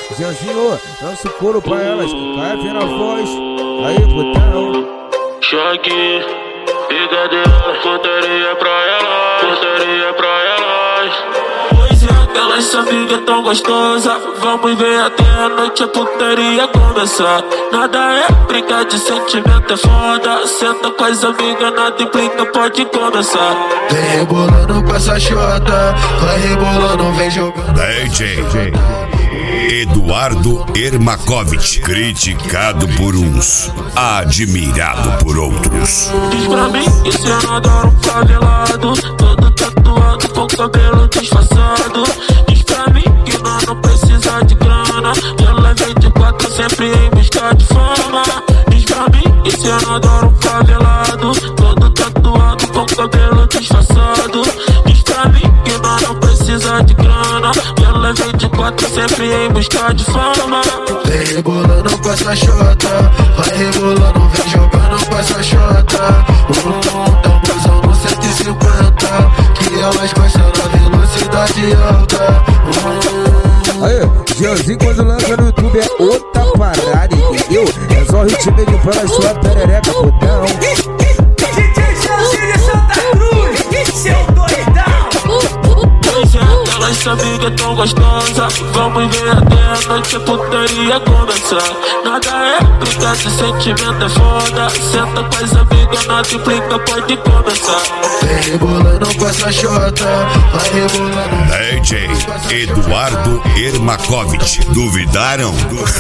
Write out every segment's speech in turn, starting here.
Jeanzinho, dança o couro pra elas, KF na voz, aí putão. Choque, brigadeira, putaria pra elas, putaria pra elas. Pois é, aquelas amigas tão gostosas, vamos ver até a noite a putaria começar. Nada é brincar de sentimento, é foda. Senta com as amigas, nada implica, pode começar. Vem rebolando com essa chota, vai rebolando, vem jogando. DJ Eduardo Ermakovich, criticado por uns, admirado por outros. Diz pra mim que cê não adora um favelado, todo tatuado com cabelo disfarçado. Diz pra mim que nós não precisa de grana, ela vem de quatro sempre em busca de fama. Diz pra mim que cê não adora um favelado, todo tatuado com cabelo disfarçado. Diz pra mim que nós não precisa de grana, ela vem de quatro sempre em busca de fama. Vem rebolando com essa chota, vai rebolando, vem jogando com essa chota. Tamo usando 150, que elas gostam na velocidade alta. Aí, Jeanzinho quando lança no YouTube é outra parada, entendeu? É só ritmo pra sua perereca, putão. DJ Jeanzinho de Santa Cruz, seu doidão. Pois é, aquelas amigas tão gostosas, vamos ver até a noite a putaria começar. Nada é brincar de sentimento, é foda. Senta com as amigas, nada implica, pode começar. Vem rebolando com essa chota, vai rebolando. DJ Eduardo Ermakovich, duvidaram?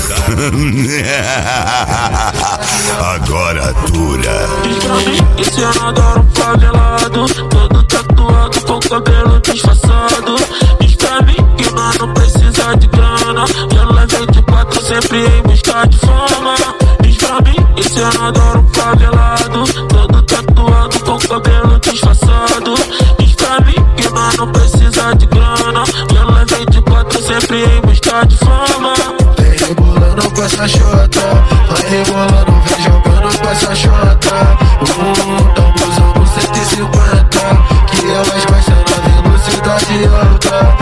Agora dura. Diz pra mim que cê não adora um favelado, todo tatuado com cabelo disfarçado. Diz pra mim que nós não precisa de grana, ela vem de quatro sempre em busca de fama. Diz pra mim que cê não adora um favelado, todo tatuado com cabelo disfarçado. Diz pra mim que nós não precisa de grana, ela vem de quatro sempre em busca de fama. Vem rebolando com essa chota, vai rebolando, vem jogando com essa chota. Tamo usando 150, que elas gostam na velocidade alta.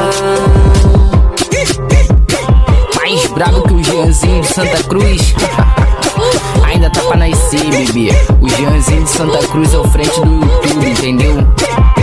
Mais brabo que o Jeanzinho de Santa Cruz. Ainda tá pra nascer, bebê. O Jeanzinho de Santa Cruz é o frente do YouTube, entendeu?